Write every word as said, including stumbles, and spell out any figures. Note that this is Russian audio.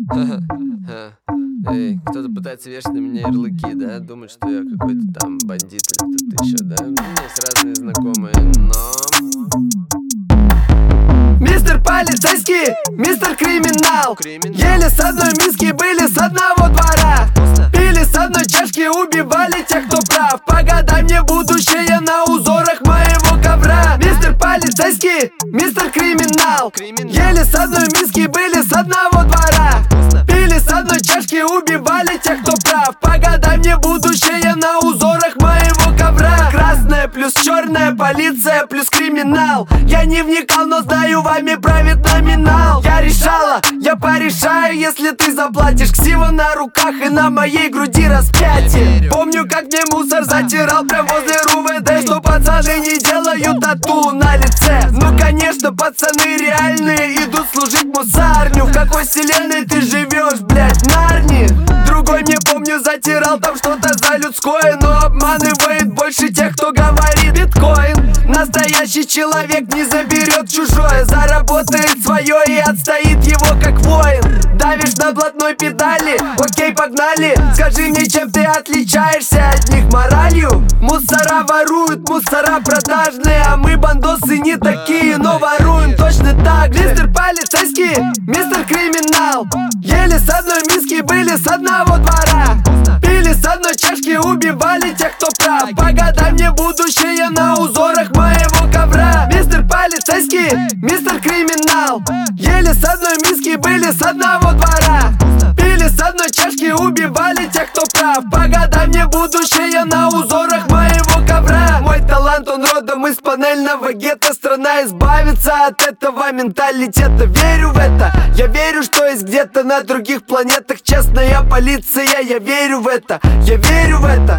Эй, кто-то пытается вешать на меня ярлыки, да? Думает, что я какой-то там бандит или кто-то еще, да? У меня есть разные знакомые, но... Мистер полицейский, мистер криминал, Криминал. ели с одной миски, были с одного двора. Пили с одной чашки, убивали тех, кто прав. Погадай мне будущее на узорах моего ковра. Мистер полицейский, мистер криминал, Криминал. ели с одной миски, были с одного двора. Пили с одной чашки, убивали тех, кто прав. Погадай мне будущее на узорах моего ковра. Красная плюс черная, полиция плюс криминал. Я не вникал, но знаю, вами правит номинал. Я решала, я порешаю, если ты заплатишь. Ксива на руках и на моей груди распятие. Помню, как мне мусор затирал прям возле РУВД, что пацаны не делают тату на лице. Ну конечно, пацаны реальные идут служить мусарню. В какой вселенной ты живешь, блять, Нарни? Другой, мне помню, затирал там что-то за людское, но обманывает больше тех, кто говорит биткоин. Настоящий человек не заберет чужое, заработает свое и отстоит его как воин. Давишь на блатной педали, окей, погнали. Скажи мне, чем ты отличаешься от них моралью? Мусора воруют, мусора продажные, а мы бандосы не такие, но воруем точно так же. Мистер полицейский, мистер криминал, ели с одной миски, были с одного двора. Пили с одной чашки, убивали тех, кто прав. Погадай мне будущее на узорах моего ковра. Мистер полицейский, мистер криминал, ели с одной миски, были с одного двора. Пили с одной чашки, убивали тех, кто прав. Погадай мне будущее на узорах моего ковра. Мой талант, он родом из панельного гетто. Страна избавится от этого менталитета. Верю в это, я верю, что есть где-то на других планетах честная полиция. Я верю в это, я верю в это.